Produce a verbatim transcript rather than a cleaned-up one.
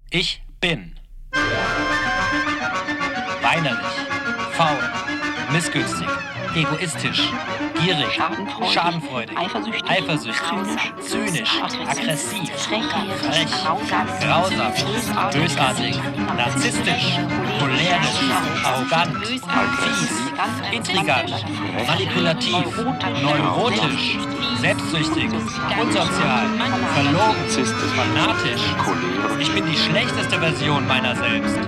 Ich bin weinerlich, faul, missgünstig, egoistisch, gierig, Schadenfreudig, schadenfreudig, eifersüchtig, eifersüchtig, zynisch, aggressiv, frech, grausam, grausam, bösartig, narzisstisch, cholerisch, arrogant, fies, intrigant, manipulativ, neurotisch, selbstsüchtig, unsozial, verlogen, fanatisch. Ich bin die schlechteste Version meiner selbst.